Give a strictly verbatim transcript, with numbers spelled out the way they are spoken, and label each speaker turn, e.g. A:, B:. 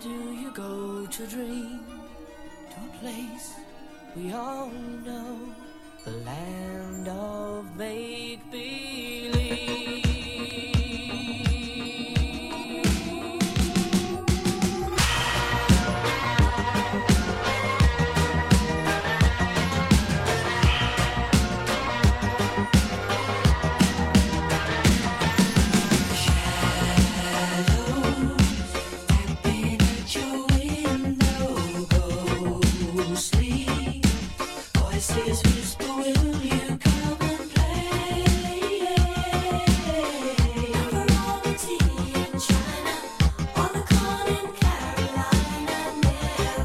A: do you go to dream? To a place we all know.